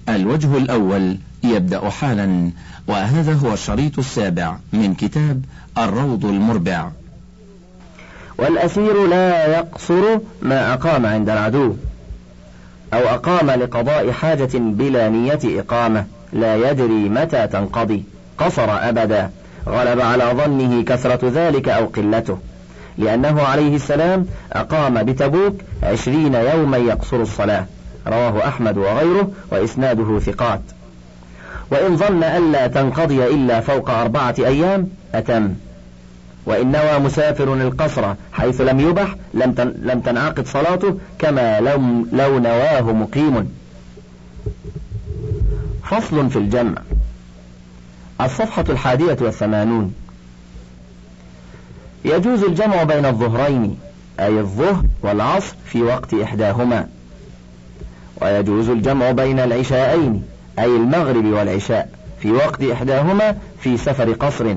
الوجه الأول يبدأ حالا، وهذا هو الشريط السابع من كتاب الروض المربع. والأسير لا يقصر ما أقام عند العدو، أو أقام لقضاء حاجة بلا نية إقامة لا يدري متى تنقضي، قصر أبدا، غلب على ظنه كثرة ذلك أو قلته، لأنه عليه السلام أقام بتبوك 20 يوما يقصر الصلاة، رواه أحمد وغيره وإسناده ثقات. وإن ظن ألا تنقضي إلا فوق 4 أيام أتم، وإن نوى مسافر القصر حيث لم يبح لم تنعقد صلاته كما لو نواه مقيم. فصل في الجمع. الصفحة 81. يجوز الجمع بين الظهرين، أي الظهر والعصر في وقت إحداهما، ويجوز الجمع بين العشاءين، أي المغرب والعشاء في وقت إحداهما في سفر قصر،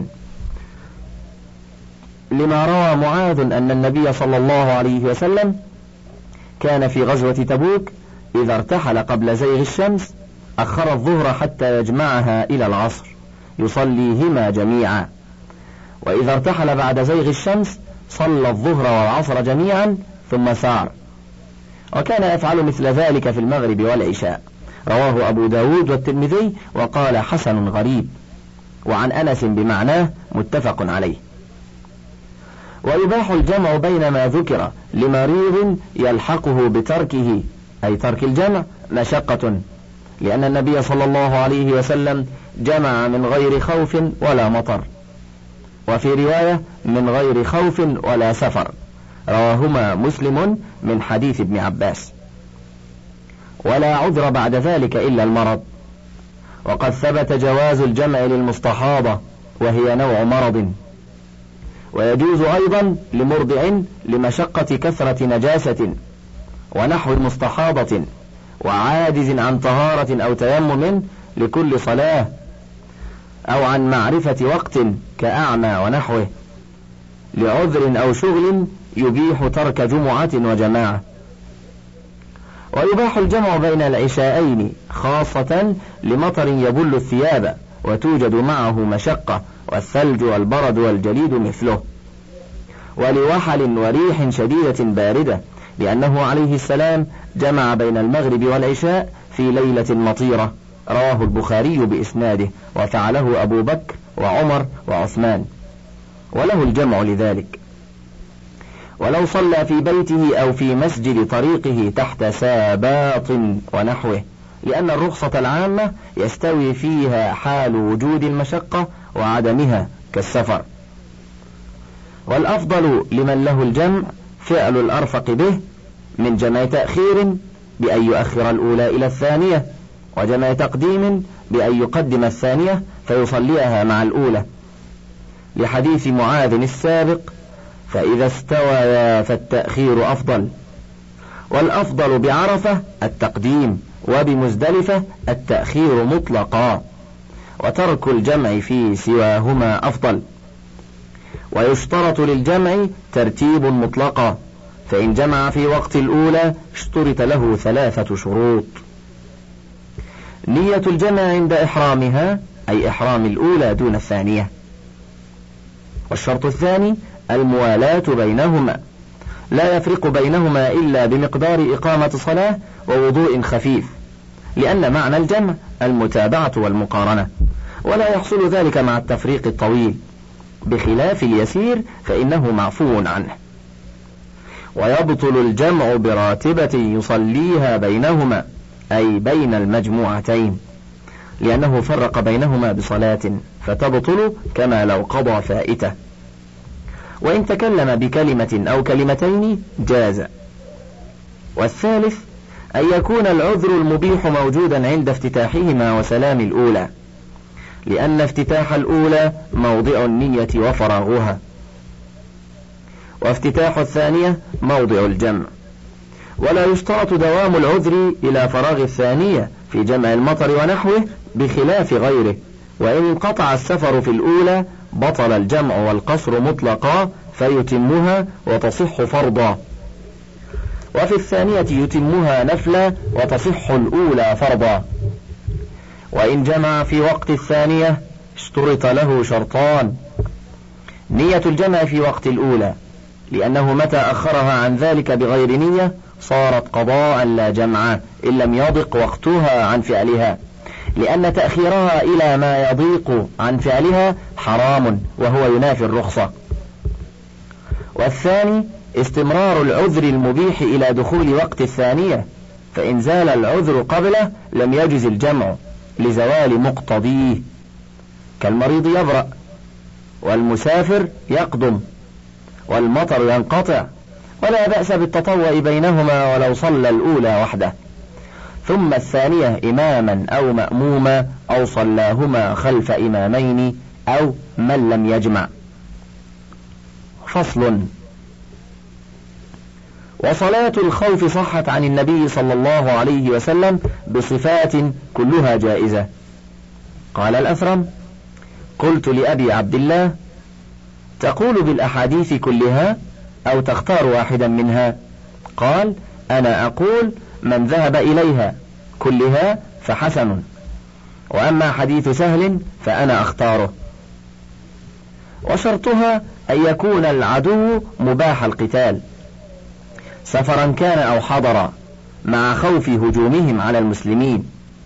لما روى معاذ أن النبي صلى الله عليه وسلم كان في غزوة تبوك إذا ارتحل قبل زيغ الشمس أخر الظهر حتى يجمعها إلى العصر يصليهما جميعا، وإذا ارتحل بعد زيغ الشمس صلى الظهر والعصر جميعا ثم سار، وكان يفعل مثل ذلك في المغرب والعشاء، رواه أبو داود والترمذي وقال حسن غريب، وعن أنس بمعناه متفق عليه. ويباح الجمع بين ما ذكر لمريض يلحقه بتركه، أي ترك الجمع، مشقة، لأن النبي صلى الله عليه وسلم جمع من غير خوف ولا مطر، وفي رواية من غير خوف ولا سفر، رواهما مسلم من حديث ابن عباس. ولا عذر بعد ذلك إلا المرض، وقد ثبت جواز الجمع للمستحاضة وهي نوع مرض، ويجوز أيضا لمرضع لمشقة كثرة نجاسة ونحو مستحاضة، وعاجز عن طهارة أو تيمم لكل صلاة، أو عن معرفة وقت كأعمى ونحوه، لعذر أو شغل يبيح ترك جمعة وجماعة. ويباح الجمع بين العشاءين خاصة لمطر يبل الثياب وتوجد معه مشقة، والثلج والبرد والجليد مثله، ولوحل وريح شديدة باردة، لأنه عليه السلام جمع بين المغرب والعشاء في ليلة مطيرة، رواه البخاري بإسناده، وفعله أبو بكر وعمر وعثمان، وله الجمع لذلك. ولو صلى في بيته أو في مسجد طريقه تحت ساباط ونحوه، لأن الرخصة العامة يستوي فيها حال وجود المشقة وعدمها كالسفر. والأفضل لمن له الجمع فعل الأرفق به من جمع تأخير بأن يؤخر الأولى إلى الثانية، وجمع تقديم بأن يقدم الثانية فيصليها مع الأولى، لحديث معاذ السابق: فإذا استوى فالتأخير أفضل. والأفضل بعرفة التقديم، وبمزدلفة التأخير مطلقا، وترك الجمع في سواهما أفضل. ويشترط للجمع ترتيب مطلقا، فإن جمع في وقت الأولى اشترط له 3 شروط: نية الجمع عند إحرامها، أي إحرام الأولى دون الثانية. والشرط الثاني الموالاة بينهما، لا يفرق بينهما إلا بمقدار إقامة صلاة ووضوء خفيف، لأن معنى الجمع المتابعة والمقارنة، ولا يحصل ذلك مع التفريق الطويل، بخلاف اليسير فإنه معفو عنه. ويبطل الجمع براتبة يصليها بينهما، أي بين المجموعتين، لأنه فرق بينهما بصلاة فتبطل كما لو قضى فائته. وإن تكلم بكلمة أو كلمتين جاز. والثالث أن يكون العذر المبيح موجودا عند افتتاحهما وسلام الأولى، لأن افتتاح الأولى موضع النية وفراغها، وافتتاح الثانية موضع الجمع. ولا يشترط دوام العذر إلى فراغ الثانية في جمع المطر ونحوه بخلاف غيره، وإن انقطع السفر في الأولى بطل الجمع والقصر مطلقا فيتمها وتصح فرضا، وفي الثانية يتمها نفلا وتصح الأولى فرضا. وإن جمع في وقت الثانية اشترط له شرطان: نية الجمع في وقت الأولى، لأنه متى أخرها عن ذلك بغير نية صارت قضاء لا جمع إن لم يضق وقتها عن فعلها، لأن تأخيرها إلى ما يضيق عن فعلها حرام وهو ينافي الرخصة. والثاني استمرار العذر المبيح إلى دخول وقت الثانية، فإن زال العذر قبله لم يجز الجمع لزوال مقتضيه، كالمريض يبرأ، والمسافر يقدم، والمطر ينقطع، ولا بأس بالتطوع بينهما ولو صلى الأولى وحده، ثم الثانية إماما أو مأموما أو صلاهما خلف إمامين أو من لم يجمع. فصل. وصلاة الخوف صحت عن النبي صلى الله عليه وسلم بصفات كلها جائزة. قال الأثرم: قلت لأبي عبد الله: تقول بالأحاديث كلها أو تختار واحدا منها؟ قال: أنا أقول من ذهب إليها كلها فحسن، وأما حديث سهل فأنا أختاره. وشرطها أن يكون العدو مباح القتال، سفرا كان أو حضرا، مع خوف هجومهم على المسلمين.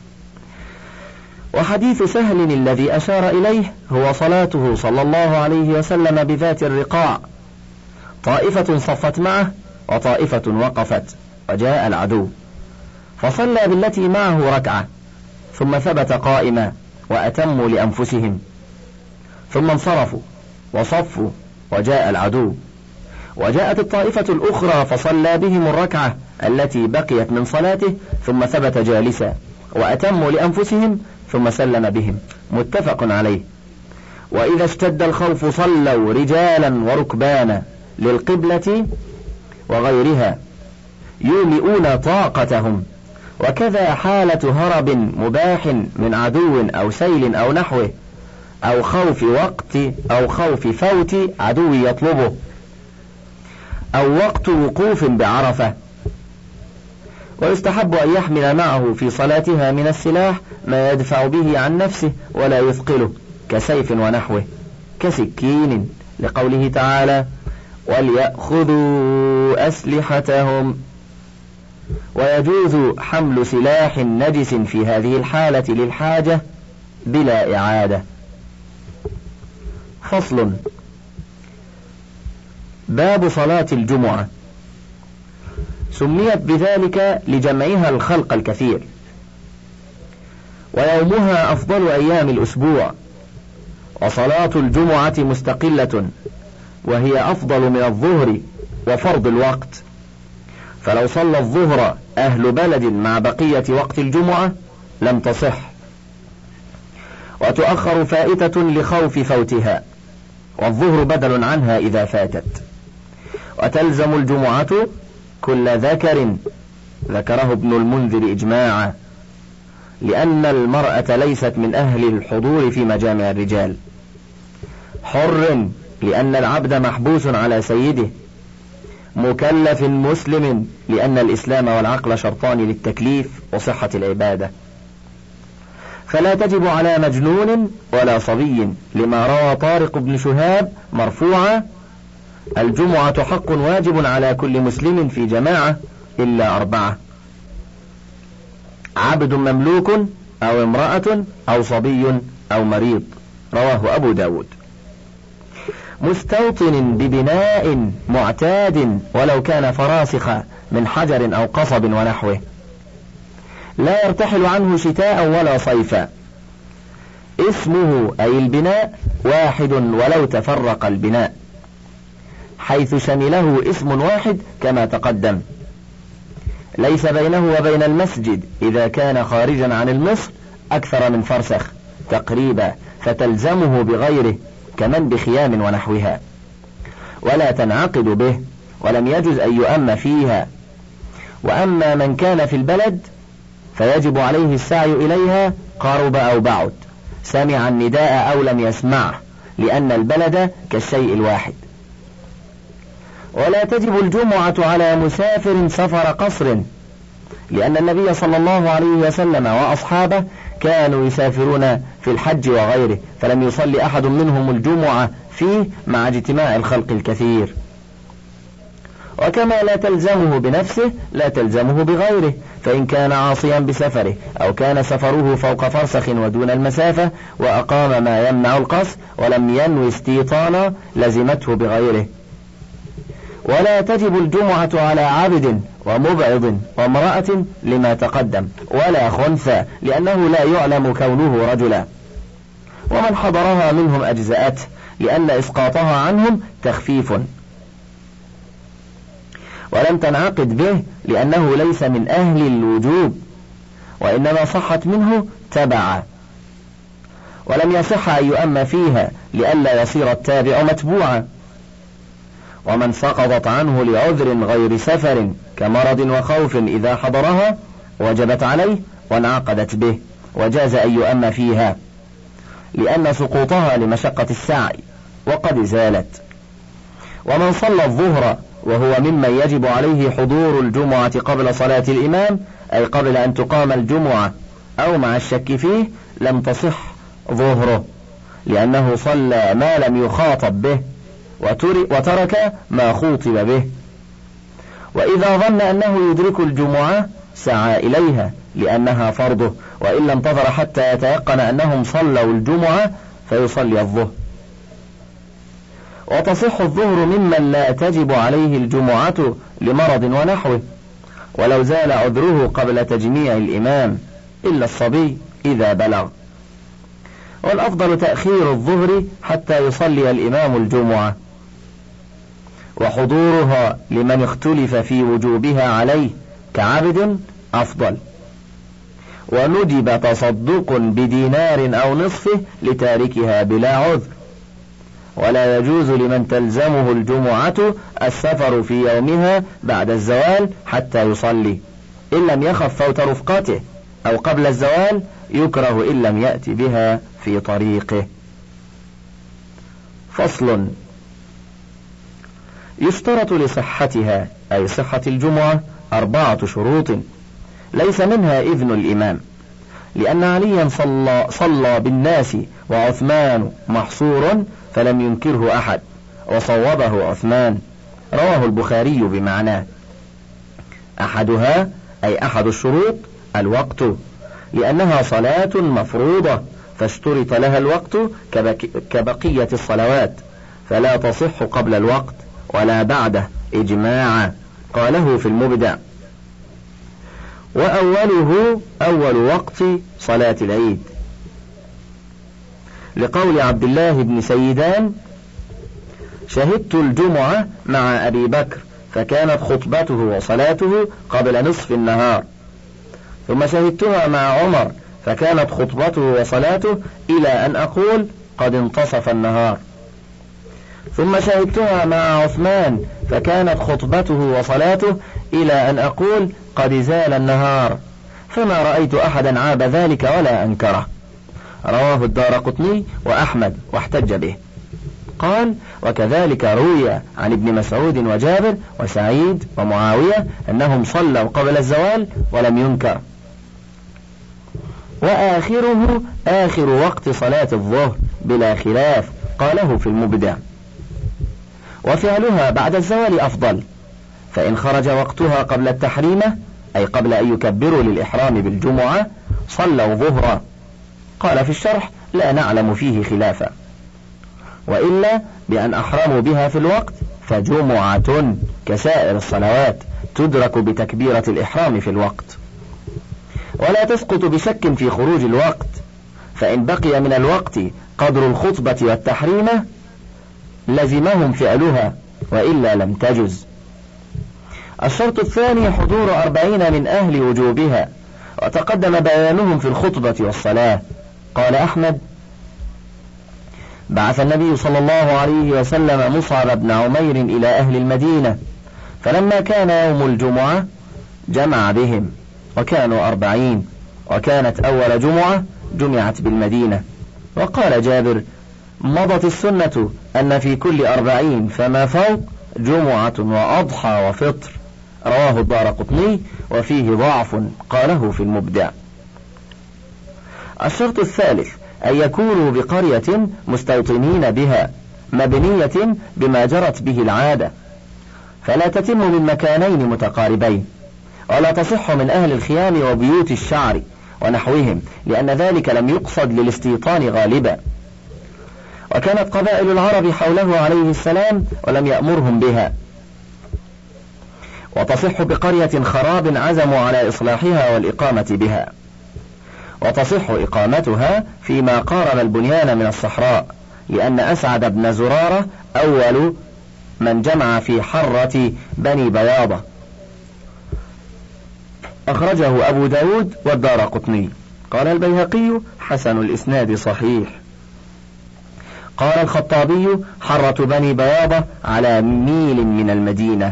وحديث سهل الذي أشار إليه هو صلاته صلى الله عليه وسلم بذات الرقاع، طائفة صفت معه وطائفة وقفت، وجاء العدو فصلى بالتي معه ركعة، ثم ثبت قائما وأتموا لأنفسهم، ثم انصرفوا وصفوا، وجاء العدو، وجاءت الطائفة الأخرى فصلى بهم الركعة التي بقيت من صلاته، ثم ثبت جالسا وأتموا لأنفسهم، ثم سلم بهم، متفق عليه. وإذا اشتد الخوف صلوا رجالا وركبانا للقبلة وغيرها يومئون طاقتهم، وكذا حالة هرب مباح من عدو أو سيل أو نحوه، أو خوف وقت أو خوف فوت عدو يطلبه، أو وقت وقوف بعرفة. ويستحب أن يحمل معه في صلاتها من السلاح ما يدفع به عن نفسه ولا يثقله، كسيف ونحوه، كسكين، لقوله تعالى: وليأخذوا أسلحتهم. ويجوز حمل سلاح نجس في هذه الحالة للحاجة بلا إعادة. فصل. باب صلاة الجمعة. سميت بذلك لجمعها الخلق الكثير، ويومها أفضل أيام الأسبوع، وصلاة الجمعة مستقلة، وهي أفضل من الظهر وفرض الوقت، فلو صلى الظهر أهل بلد مع بقية وقت الجمعة لم تصح، وتؤخر فائتة لخوف فوتها، والظهر بدل عنها إذا فاتت. وتلزم الجمعة كل ذكر، ذكره ابن المنذر إجماعا، لأن المرأة ليست من أهل الحضور في مجامع الرجال. حر، لأن العبد محبوس على سيده. مكلف مسلم، لأن الإسلام والعقل شرطان للتكليف وصحة العبادة. فلا تجب على مجنون ولا صبي، لما روى طارق بن شهاب مرفوعا: الجمعة حق واجب على كل مسلم في جماعة إلا 4: عبد مملوك أو امرأة أو صبي أو مريض، رواه أبو داود. مستوطن ببناء معتاد ولو كان فراسخ من حجر أو قصب ونحوه، لا يرتحل عنه شتاء ولا صيفا. اسمه أي البناء واحد ولو تفرق البناء، حيث شمله اسم واحد كما تقدم. ليس بينه وبين المسجد إذا كان خارجا عن المصر أكثر من فرسخ تقريبا، فتلزمه بغيره كمن بخيام ونحوها، ولا تنعقد به، ولم يجز أن يؤم فيها. وأما من كان في البلد فيجب عليه السعي إليها قرب أو بعد، سمع النداء أو لم يسمعه، لأن البلد كالشيء الواحد. ولا تجب الجمعة على مسافر سفر قصر، لأن النبي صلى الله عليه وسلم وأصحابه كانوا يسافرون في الحج وغيره، فلم يصلي أحد منهم الجمعة فيه مع اجتماع الخلق الكثير. وكما لا تلزمه بنفسه لا تلزمه بغيره، فإن كان عاصيا بسفره أو كان سفره فوق فرسخ ودون المسافة وأقام ما يمنع القصر ولم ينوي استيطانا لزمته بغيره. ولا تجب الجمعة على عبد ومبعض وامرأة لما تقدم، ولا خنثى لأنه لا يعلم كونه رجلا. ومن حضرها منهم أجزأته، لأن إسقاطها عنهم تخفيف، ولم تنعقد به لأنه ليس من أهل الوجوب، وإنما صحت منه تبعا. ولم يصح أن يؤم فيها لئلا يصير التابع متبوعا. ومن سقطت عنه لعذر غير سفر كمرض وخوف إذا حضرها وجبت عليه وانعقدت به، وجاز أن يؤم فيها لأن سقوطها لمشقة السعي وقد زالت. ومن صلى الظهر وهو ممن يجب عليه حضور الجمعة قبل صلاة الإمام، أي قبل أن تقام الجمعة أو مع الشك فيه، لم تصح ظهره، لأنه صلى ما لم يخاطب به وترك ما خوطب به. وإذا ظن أنه يدرك الجمعة سعى إليها لأنها فرضه، وإلا انتظر حتى يتيقن أنهم صلوا الجمعة فيصلي الظهر. وتصح الظهر ممن لا تجب عليه الجمعة لمرض ونحوه، ولو زال عذره قبل تجميع الإمام، إلا الصبي إذا بلغ. والأفضل تأخير الظهر حتى يصلي الإمام الجمعة، وحضورها لمن اختلف في وجوبها عليه كعبد أفضل. وندب تصدق بدينار أو نصفه لتاركها بلا عذر. ولا يجوز لمن تلزمه الجمعة السفر في يومها بعد الزوال حتى يصلي، إن لم يخف فوت رفقته، أو قبل الزوال يكره إن لم يأتي بها في طريقه. فصل: يشترط لصحتها، أي صحة الجمعة، 4 شروط، ليس منها إذن الإمام، لأن عليا صلى بالناس وعثمان محصور فلم ينكره أحد، وصوبه عثمان، رواه البخاري بمعناه. أحدها أي أحد الشروط الوقت، لأنها صلاة مفروضة فاشترط لها الوقت كبقية الصلوات، فلا تصح قبل الوقت ولا بعده إجماعا، قاله في المبدع. وأوله أول وقت صلاة العيد، لقول عبد الله بن سيدان: شهدت الجمعة مع أبي بكر فكانت خطبته وصلاته قبل نصف النهار، ثم شهدتها مع عمر فكانت خطبته وصلاته إلى أن أقول قد انتصف النهار، ثم شهدتها مع عثمان فكانت خطبته وصلاته إلى أن أقول قد زال النهار، فما رأيت أحدا عاب ذلك ولا أنكره. رواه الدارقطني وأحمد واحتج به. قال: وكذلك روي عن ابن مسعود وجابر وسعيد ومعاوية أنهم صلوا قبل الزوال ولم ينكر. وآخره آخر وقت صلاة الظهر بلا خلاف، قاله في المبدع. وفعلها بعد الزوال أفضل، فإن خرج وقتها قبل التحريمة، أي قبل أن يكبروا للإحرام بالجمعة، صلوا ظهرا. قال في الشرح: لا نعلم فيه خلافا، وإلا بأن أحرموا بها في الوقت فجمعة كسائر الصلوات تدرك بتكبيرة الإحرام في الوقت. ولا تسقط بشك في خروج الوقت، فإن بقي من الوقت قدر الخطبة والتحريمة لزمهم فعلها، وإلا لم تجز. الشرط الثاني حضور 40 من أهل وجوبها، وتقدم بيانهم في الخطبة والصلاة. قال أحمد: بعث النبي صلى الله عليه وسلم مصعب بن عمير إلى أهل المدينة، فلما كان يوم الجمعة جمع بهم، وكانوا 40، وكانت أول جمعة جمعت بالمدينة. وقال جابر: مضت السنة أن في كل 40 فما فوق جمعة وأضحى وفطر. رواه الدارقطني وفيه ضعف، قاله في المبدع. الشرط الثالث أن يكونوا بقرية مستوطنين بها مبنية بما جرت به العادة، فلا تتم من مكانين متقاربين، ولا تصح من أهل الخيام وبيوت الشعر ونحوهم، لأن ذلك لم يقصد للاستيطان غالبا. وكانت قبائل العرب حوله عليه السلام ولم يأمرهم بها. وتصح بقرية خراب عزموا على إصلاحها والإقامة بها، وتصح إقامتها فيما قارب البنيان من الصحراء، لأن أسعد بن زرارة أول من جمع في حرة بني بياضة. أخرجه أبو داود والدارقطني. قال البيهقي حسن الإسناد صحيح. قال الخطابي حرة بني بياضة على ميل من المدينة.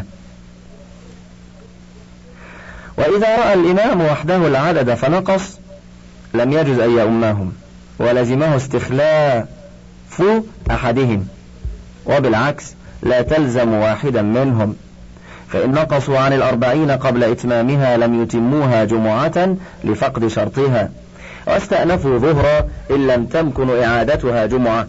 وإذا رأى الإمام وحده العدد فنقص لم يجز أن يؤمهم، ولزمه استخلاف أحدهم، وبالعكس لا تلزم واحدا منهم، فإن نقصوا عن 40 قبل إتمامها لم يتموها جمعة لفقد شرطها، واستأنفوا ظهرا إن لم تمكن إعادتها جمعة.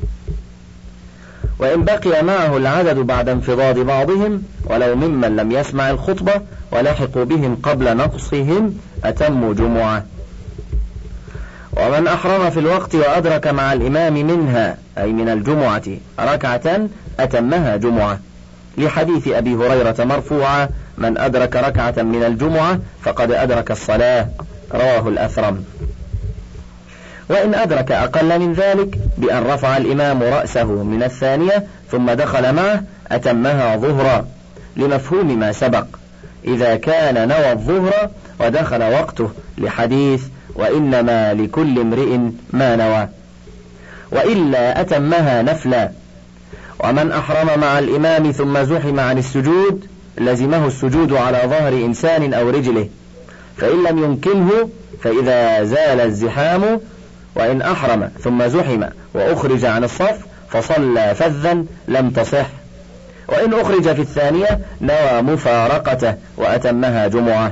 وإن بقي معه العدد بعد انفضاض بعضهم ولو ممن لم يسمع الخطبة ولحقوا بهم قبل نقصهم أتموا جمعة. ومن أحرم في الوقت وأدرك مع الإمام منها أي من الجمعة ركعة أتمها جمعة، لحديث أبي هريرة مرفوعا: من أدرك ركعة من الجمعة فقد أدرك الصلاة، رواه الأثرم. وإن أدرك أقل من ذلك بأن رفع الإمام رأسه من الثانية ثم دخل معه أتمها ظهرا، لمفهوم ما سبق، إذا كان نوى الظهر ودخل وقته، لحديث: وإنما لكل امرئ ما نوى. وإلا أتمها نفلا. ومن أحرم مع الإمام ثم زحم عن السجود لزمه السجود على ظهر إنسان أو رجله، فإن لم يمكنه فإذا زال الزحام. وإن أحرم ثم زحم وأخرج عن الصف فصلى فذا لم تصح. وإن أخرج في الثانية نوى مفارقته وأتمها جمعة.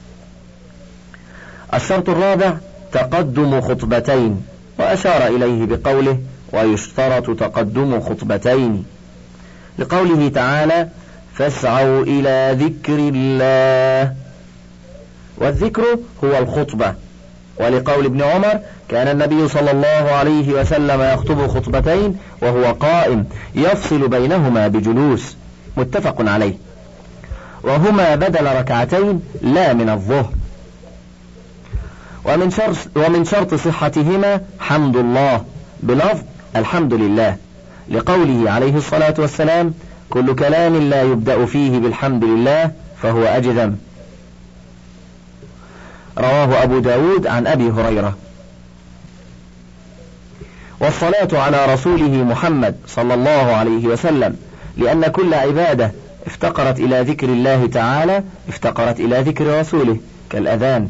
الشرط الرابع تقدم خطبتين، وأشار إليه بقوله: ويشترط تقدم خطبتين، لقوله تعالى: فاسعوا إلى ذكر الله، والذكر هو الخطبة. ولقول ابن عمر: كان النبي صلى الله عليه وسلم يخطب خطبتين وهو قائم يفصل بينهما بجلوس، متفق عليه، وهما بدل ركعتين لا من الظهر. ومن شرط صحتهما حمد الله بلفظ الحمد لله، لقوله عليه الصلاة والسلام: كل كلام لا يبدأ فيه بالحمد لله فهو أجذم، رواه أبو داود عن أبي هريرة. والصلاة على رسوله محمد صلى الله عليه وسلم، لأن كل عبادة افتقرت إلى ذكر الله تعالى افتقرت إلى ذكر رسوله، كالأذان.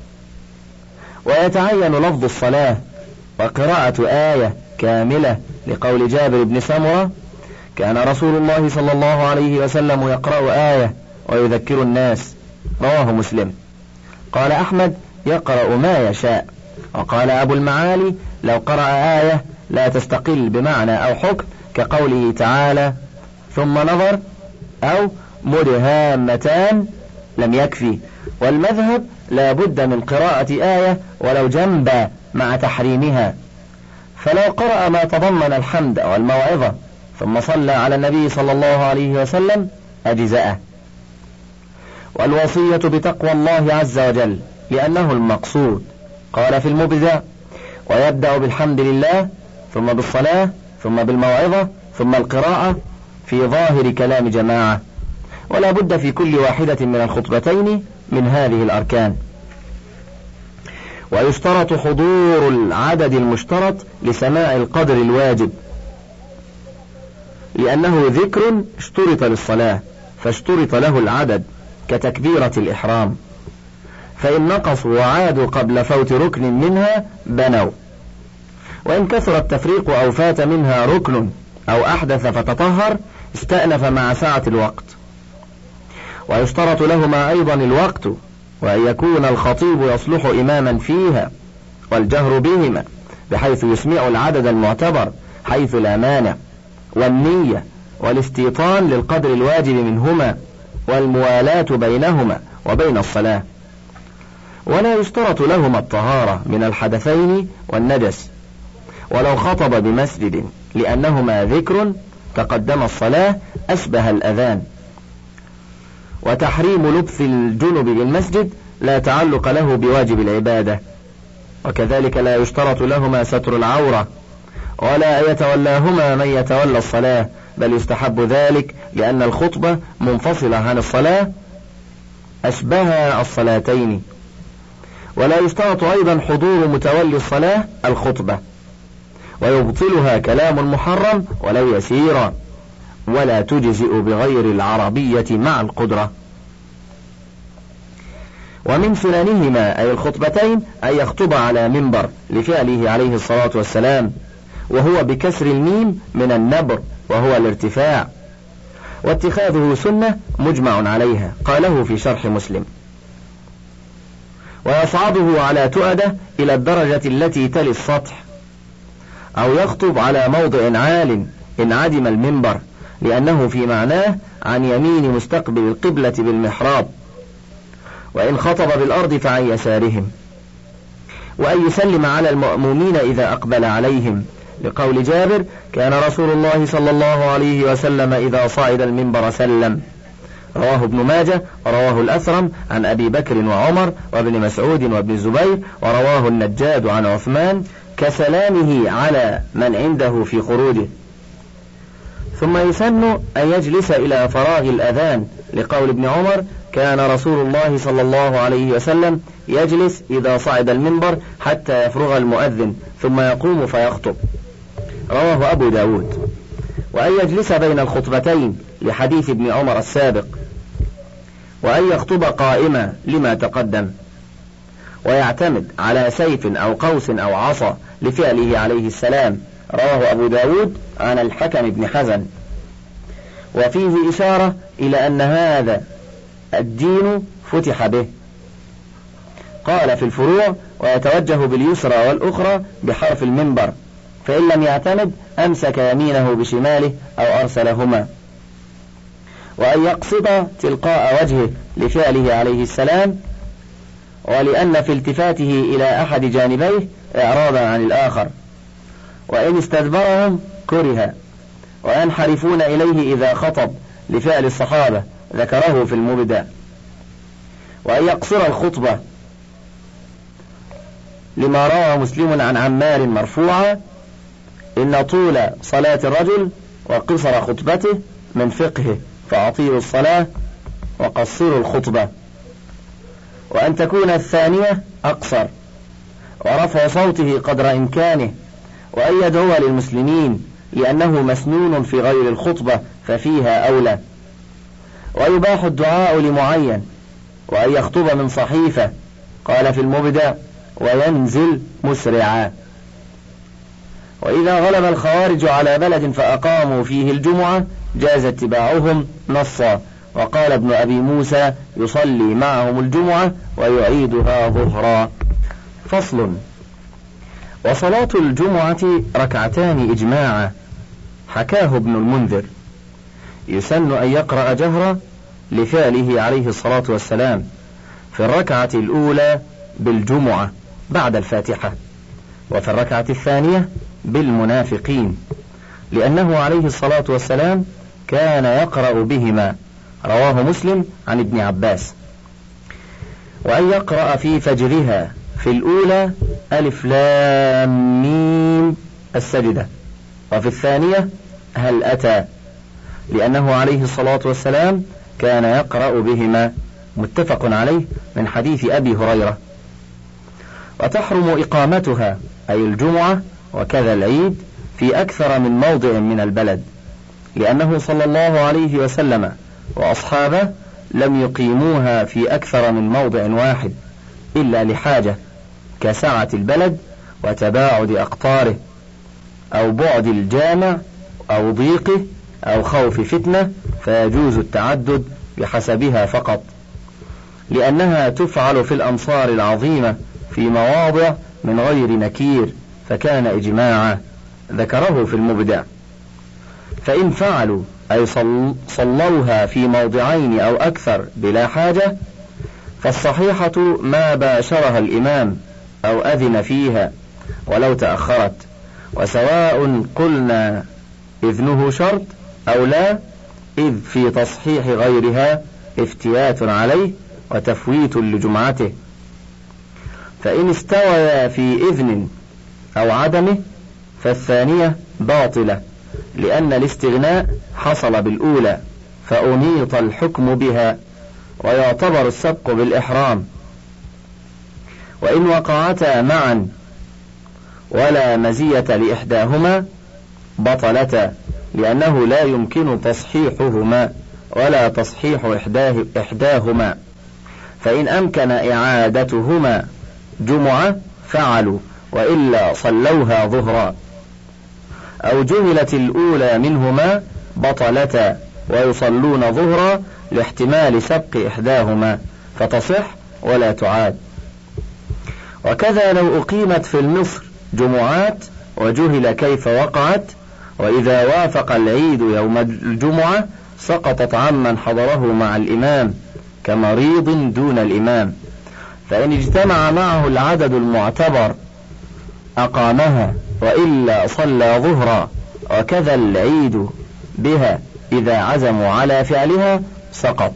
ويتعين لفظ الصلاة وقراءة آية كاملة، لقول جابر بن سمرة: كان رسول الله صلى الله عليه وسلم يقرأ آية ويذكر الناس، رواه مسلم. قال أحمد: يقرأ ما يشاء. وقال أبو المعالي: لو قرأ آية لا تستقل بمعنى أو حكم، كقوله تعالى: ثم نظر، أو مدهامتان، لم يكفي. والمذهب لا بد من قراءة آية ولو جنبا مع تحريمها، فلو قرأ ما تضمن الحمد والموعظة ثم صلى على النبي صلى الله عليه وسلم أجزأه. والوصية بتقوى الله عز وجل لأنه المقصود. قال في المبدع: ويبدأ بالحمد لله ثم بالصلاة ثم بالموعظة ثم القراءة في ظاهر كلام جماعة، ولا بد في كل واحدة من الخطبتين من هذه الأركان. ويشترط حضور العدد المشترط لسماع القدر الواجب، لأنه ذكر اشترط للصلاة فاشترط له العدد، كتكبيرة الإحرام، فإن نقصوا وعادوا قبل فوت ركن منها بنوا. وإن كثر التفريق أو فات منها ركن أو أحدث فتطهر استأنف مع ساعة الوقت. ويشترط لهما أيضا الوقت، وأن يكون الخطيب يصلح إماما فيها، والجهر بهما بحيث يسمع العدد المعتبر حيث لا مانع، والنية والاستيطان للقدر الواجب منهما، والموالاة بينهما وبين الصلاة. ولا يشترط لهما الطهارة من الحدثين والنجس ولو خطب بمسجد، لأنهما ذكر تقدم الصلاة أشبه الأذان. وتحريم لبث الجنب للمسجد لا تعلق له بواجب العبادة، وكذلك لا يشترط لهما ستر العورة، ولا يتولاهما من يتولى الصلاة، بل يستحب ذلك لأن الخطبة منفصلة عن الصلاة أشبه الصلاتين. ولا يشترط أيضا حضور متولي الصلاة الخطبة، ويبطلها كلام محرم ولو يسيرا، ولا تجزئ بغير العربية مع القدرة. ومن سننهما أي الخطبتين أن يخطب على منبر لفعله عليه الصلاة والسلام، وهو بكسر الميم من النبر وهو الارتفاع، واتخاذه سنة مجمع عليها، قاله في شرح مسلم. ويصعده على تؤدة إلى الدرجة التي تلي السطح، أو يخطب على موضع عال إن عدم المنبر، لأنه في معناه عن يمين مستقبل القبلة بالمحراب، وإن خطب بالأرض فعن يسارهم. وأن يسلم على المأمومين إذا أقبل عليهم، لقول جابر: كان رسول الله صلى الله عليه وسلم إذا صعد المنبر سلم. رواه ابن ماجه، ورواه الأثرم عن أبي بكر وعمر وابن مسعود وابن الزبير، ورواه النجاد عن عثمان كسلامه على من عنده في خروجه. ثم يسن أن يجلس إلى فراغ الأذان، لقول ابن عمر: كان رسول الله صلى الله عليه وسلم يجلس إذا صعد المنبر حتى يفرغ المؤذن ثم يقوم فيخطب. رواه أبو داود. وأن يجلس بين الخطبتين لحديث ابن عمر السابق، وأن يخطب قائما لما تقدم، ويعتمد على سيف أو قوس أو عصا لفعله عليه السلام. رواه أبو داود عن الحكم بن حزن. وفيه إشارة إلى أن هذا الدين فتح به. قال في الفروع: ويتوجه باليسرى والأخرى بحرف المنبر، فإن لم يعتمد أمسك يمينه بشماله أو أرسلهما. وأن يقصد تلقاء وجهه لفعله عليه السلام، ولأن في التفاته إلى أحد جانبيه إعراضا عن الآخر. وإن استدبرهم كره. وينحرفون إليه إذا خطب لفعل الصحابة، ذكره في المبدع. وأن يقصر الخطبة، لما روى مسلم عن عمار مرفوعا: إن طول صلاة الرجل وقصر خطبته من فقهه، فأطيلوا الصلاة وقصروا الخطبة. وأن تكون الثانية أقصر، ورفع صوته قدر إمكانه، وأن يدعو للمسلمين لأنه مسنون في غير الخطبة ففيها أولى. ويباح الدعاء لمعين. وأن يخطب من صحيفة، قال في المبدع: وينزل مسرعا. وإذا غلب الخوارج على بلد فأقاموا فيه الجمعة جاز اتباعهم نصا، وقال ابن أبي موسى: يصلي معهم الجمعة ويعيدها ظهرا. فصل. وصلاة الجمعة ركعتان إجماعا، حكاه ابن المنذر. يسن أن يقرأ جهرا لفعله عليه الصلاة والسلام في الركعة الأولى بالجمعة بعد الفاتحة، وفي الركعة الثانية بالمنافقين، لأنه عليه الصلاة والسلام كان يقرأ بهما. رواه مسلم عن ابن عباس. وأن يقرأ في فجرها في الأولى ألف لام ميم السجدة، وفي الثانية هل أتى، لأنه عليه الصلاة والسلام كان يقرأ بهما، متفق عليه من حديث أبي هريرة. وتحرم إقامتها أي الجمعة وكذا العيد في أكثر من موضع من البلد، لأنه صلى الله عليه وسلم وأصحابه لم يقيموها في أكثر من موضع واحد إلا لحاجة كسعة البلد وتباعد أقطاره، أو بعد الجامع، أو ضيقه، أو خوف فتنة، فيجوز التعدد بحسبها فقط، لأنها تفعل في الأمصار العظيمة في مواضع من غير نكير فكان إجماعا، ذكره في المبدع. فإن فعلوا أي صلوها في موضعين أو أكثر بلا حاجة فالصحيحة ما باشرها الإمام أو أذن فيها ولو تأخرت، وسواء قلنا إذنه شرط أو لا، إذ في تصحيح غيرها افتيات عليه وتفويت لجمعته. فإن استوى في إذن أو عدمه فالثانية باطلة، لأن الاستغناء حصل بالأولى فأنيط الحكم بها، ويعتبر السبق بالإحرام. وإن وقعتا معا ولا مزية لإحداهما بطلتا، لأنه لا يمكن تصحيحهما ولا تصحيح إحداهما. فإن أمكن إعادتهما جمعة فعلوا، وإلا صلوها ظهرا، أو جهلت الأولى منهما بطلتا ويصلون ظهرا لاحتمال سبق إحداهما فتصح ولا تعاد. وكذا لو أقيمت في مصر جمعات وجهل كيف وقعت، وإذا وافق العيد يوم الجمعة سقطت عمن حضره مع الإمام كمريض دون الإمام. فإن اجتمع معه العدد المعتبر أقامها، وإلا صلى ظهرا. وكذا العيد بها إذا عزموا على فعلها سقط.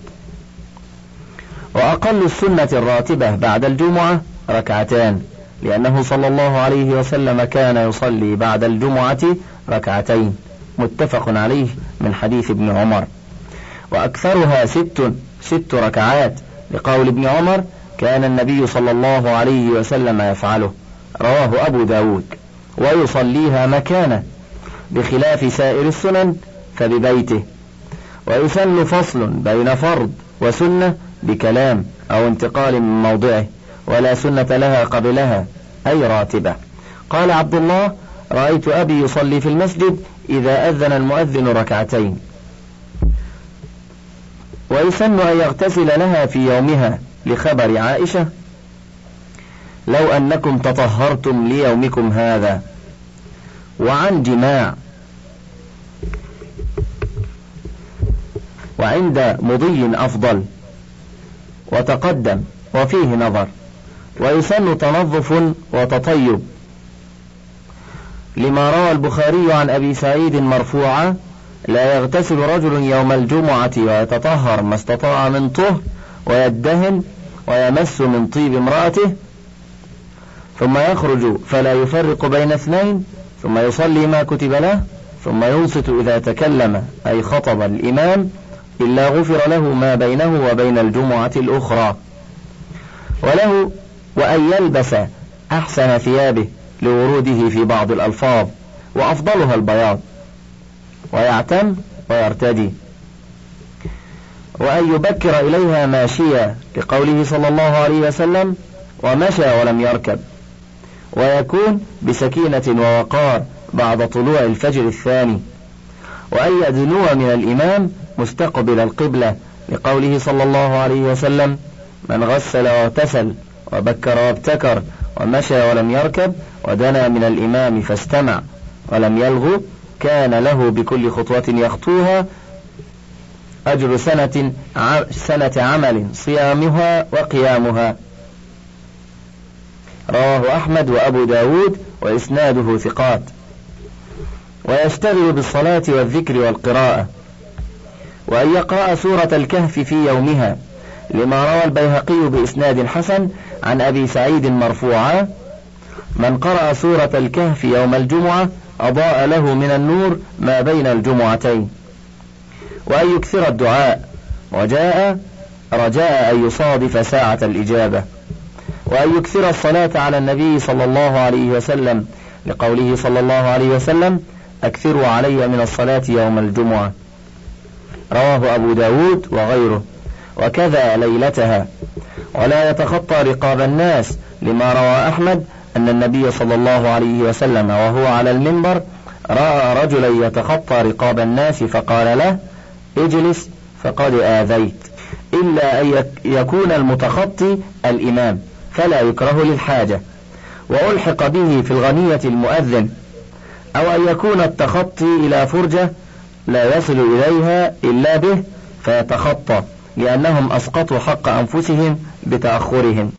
وأقل السنة الراتبة بعد الجمعة ركعتان، لأنه صلى الله عليه وسلم كان يصلي بعد الجمعة ركعتين، متفق عليه من حديث ابن عمر. وأكثرها ست ركعات، لقول ابن عمر كان النبي صلى الله عليه وسلم يفعله، رواه أبو داود. ويصليها مكانه، بخلاف سائر السنن فببيته. ويسن فصل بين فرض وسنة بكلام أو انتقال من موضعه، ولا سنة لها قبلها أي راتبة. قال عبد الله: رأيت أبي يصلي في المسجد إذا أذن المؤذن ركعتين. ويسن أن يغتسل لها في يومها، لخبر عائشة: لو أنكم تطهرتم ليومكم هذا. وعن جماع، وعند مضي أفضل، وتقدم وفيه نظر. ويسن تنظف وتطيب، لما روى البخاري عن أبي سعيد مرفوعا: لا يغتسل رجل يوم الجمعة ويتطهر ما استطاع من طهر، ويدهن ويمس من طيب امرأته، ثم يخرج فلا يفرق بين اثنين، ثم يصلي ما كتب له، ثم ينصت إذا تكلم أي خطب الإمام، إلا غفر له ما بينه وبين الجمعة الأخرى. وله وأن يلبس أحسن ثيابه لوروده في بعض الألفاظ، وأفضلها البياض، ويعتم ويرتدي. وأن يبكر إليها ماشيا، لقوله صلى الله عليه وسلم: ومشى ولم يركب. ويكون بسكينة ووقار بعد طلوع الفجر الثاني. وأن يدنو من الإمام مستقبل القبلة، لقوله صلى الله عليه وسلم: من غسل واغتسل وبكر وابتكر ومشى ولم يركب ودنا من الإمام فاستمع ولم يلغو، كان له بكل خطوة يخطوها أجر سنة عمل صيامها وقيامها. رواه أحمد وأبو داود وإسناده ثقات. ويشتغل بالصلاة والذكر والقراءة. وأن يقرأ سورة الكهف في يومها، لما روى البيهقي بإسناد حسن عن أبي سعيد مرفوعا: من قرأ سورة الكهف يوم الجمعة أضاء له من النور ما بين الجمعتين. وأن يكثر الدعاء، وجاء رجاء أن يصادف ساعة الإجابة. وأن يكثر الصلاة على النبي صلى الله عليه وسلم، لقوله صلى الله عليه وسلم: أكثروا علي من الصلاة يوم الجمعة. رواه أبو داود وغيره. وكذا ليلتها. ولا يتخطى رقاب الناس، لما روى أحمد أن النبي صلى الله عليه وسلم وهو على المنبر رأى رجلا يتخطى رقاب الناس فقال له: اجلس فقد آذيت، إلا أن يكون المتخطي الإمام فلا يكره للحاجة. وألحق به في الغنية المؤذن، أو أن يكون التخطي إلى فرجة لا يصل إليها إلا به فيتخطى، لأنهم أسقطوا حق أنفسهم بتأخرهم.